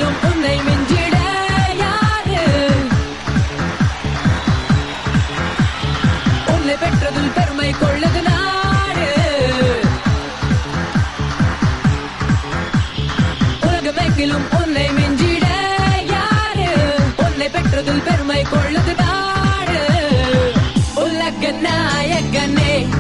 உலகமெங்கிலும் உன்னை மிஞ்சிட யாரு? உன்னை பெற்றதில் பெருமை கொள்ளது நாடு. உலகமெங்கிலும் உன்னை மிஞ்சிட யாரு? உன்னை பெற்றதில் பெருமை கொள்ளது நாடு. உலக நாயகனே